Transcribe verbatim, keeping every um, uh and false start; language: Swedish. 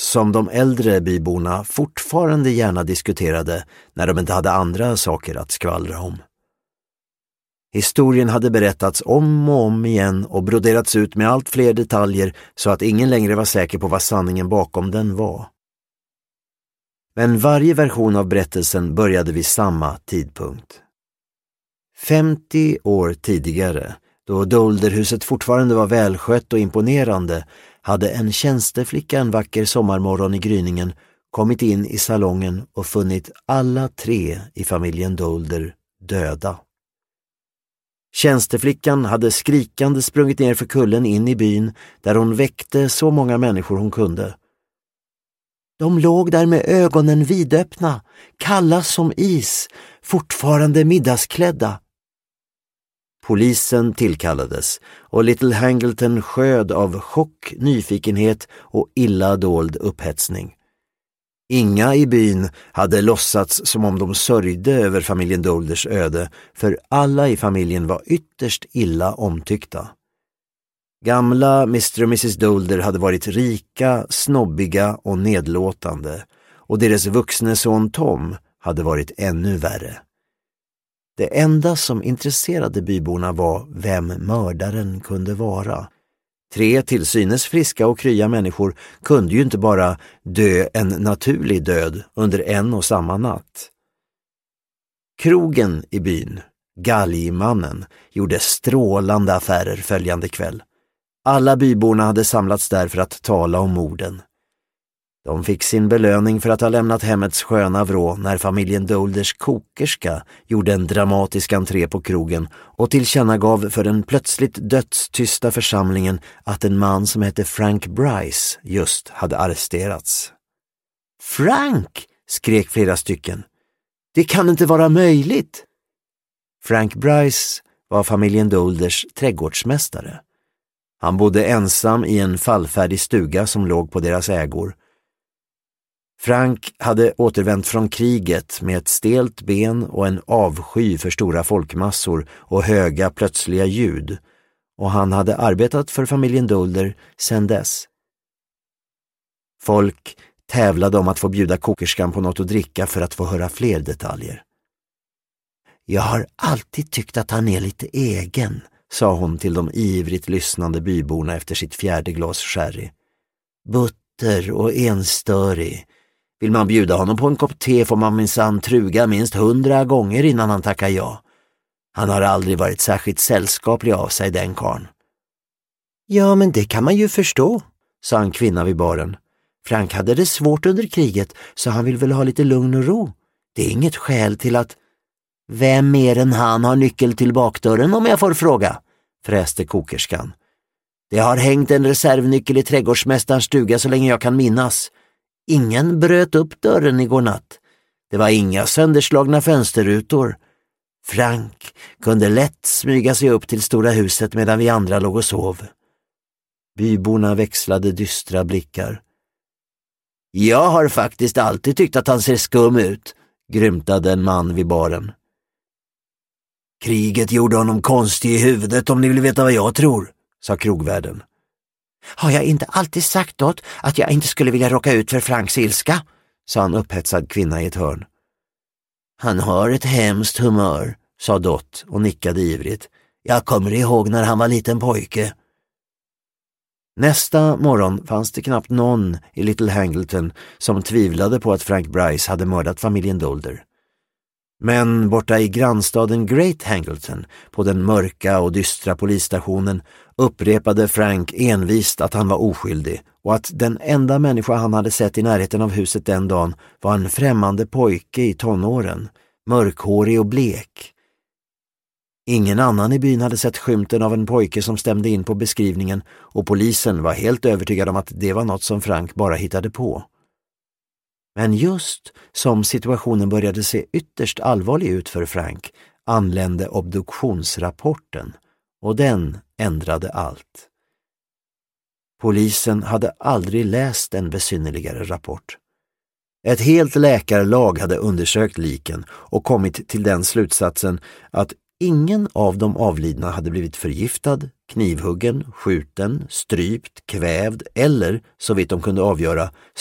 som de äldre byborna fortfarande gärna diskuterade när de inte hade andra saker att skvallra om. Historien hade berättats om och om igen och broderats ut med allt fler detaljer så att ingen längre var säker på vad sanningen bakom den var. Men varje version av berättelsen började vid samma tidpunkt. femtio år tidigare, då Dolderhuset fortfarande var välskött och imponerande, hade en tjänsteflicka en vacker sommarmorgon i gryningen kommit in i salongen och funnit alla tre i familjen Dolder döda. Tjänsteflickan hade skrikande sprungit ner för kullen in i byn där hon väckte så många människor hon kunde. De låg där med ögonen vidöppna, kalla som is, fortfarande middagsklädda. Polisen tillkallades och Little Hangleton sköd av chock, nyfikenhet och illa dold upphetsning. Inga i byn hade låtsats som om de sörjde över familjen Dolders öde, för alla i familjen var ytterst illa omtyckta. Gamla mister och missus Dolder hade varit rika, snobbiga och nedlåtande, och deras vuxne son Tom hade varit ännu värre. Det enda som intresserade byborna var vem mördaren kunde vara. Tre till synes friska och krya människor kunde ju inte bara dö en naturlig död under en och samma natt. Krogen i byn, Galgmannen, gjorde strålande affärer följande kväll. Alla byborna hade samlats där för att tala om morden. De fick sin belöning för att ha lämnat hemmets sköna vrå när familjen Dolders kokerska gjorde en dramatisk entré på krogen och tillkännagav för den plötsligt dödstysta församlingen att en man som hette Frank Bryce just hade arresterats. "Frank!" skrek flera stycken. "Det kan inte vara möjligt!" Frank Bryce var familjen Dolders trädgårdsmästare. Han bodde ensam i en fallfärdig stuga som låg på deras ägor. Frank hade återvänt från kriget med ett stelt ben och en avsky för stora folkmassor och höga plötsliga ljud, och han hade arbetat för familjen Dolder sedan dess. Folk tävlade om att få bjuda kokerskan på något att dricka för att få höra fler detaljer. "Jag har alltid tyckt att han är lite egen", sa hon till de ivrigt lyssnande byborna efter sitt fjärde glas sherry. "Butter och enstörig. Vill man bjuda honom på en kopp te får man minsann truga minst hundra gånger innan han tackar ja. Han har aldrig varit särskilt sällskaplig av sig, den karn." "Ja, men det kan man ju förstå", sa en kvinna vid baren. "Frank hade det svårt under kriget, så han vill väl ha lite lugn och ro. Det är inget skäl till att..." "Vem mer än han har nyckel till bakdörren, om jag får fråga?" fräste kokerskan. "Det har hängt en reservnyckel i trädgårdsmästarens stuga så länge jag kan minnas. Ingen bröt upp dörren igår natt. Det var inga sönderslagna fönsterrutor. Frank kunde lätt smyga sig upp till stora huset medan vi andra låg och sov." Byborna växlade dystra blickar. "Jag har faktiskt alltid tyckt att han ser skum ut", grymtade en man vid baren. "Kriget gjorde honom konstig i huvudet, om ni vill veta vad jag tror", sa krogvärden. "Har jag inte alltid sagt Dot att jag inte skulle vilja råka ut för Franks ilska?" sa en upphetsad kvinna i ett hörn. "Han har ett hemskt humör", sa Dot och nickade ivrigt. "Jag kommer ihåg när han var liten pojke." Nästa morgon fanns det knappt någon i Little Hangleton som tvivlade på att Frank Bryce hade mördat familjen Dolder. Men borta i grannstaden Great Hangleton, på den mörka och dystra polisstationen, upprepade Frank envist att han var oskyldig och att den enda människa han hade sett i närheten av huset den dagen var en främmande pojke i tonåren, mörkhårig och blek. Ingen annan i byn hade sett skymten av en pojke som stämde in på beskrivningen, och polisen var helt övertygad om att det var något som Frank bara hittade på. Men just som situationen började se ytterst allvarlig ut för Frank anlände obduktionsrapporten, och den ändrade allt. Polisen hade aldrig läst en besynnerligare rapport. Ett helt läkarlag hade undersökt liken och kommit till den slutsatsen att ingen av de avlidna hade blivit förgiftad, knivhuggen, skjuten, strypt, kvävd eller, så vitt de kunde avgöra,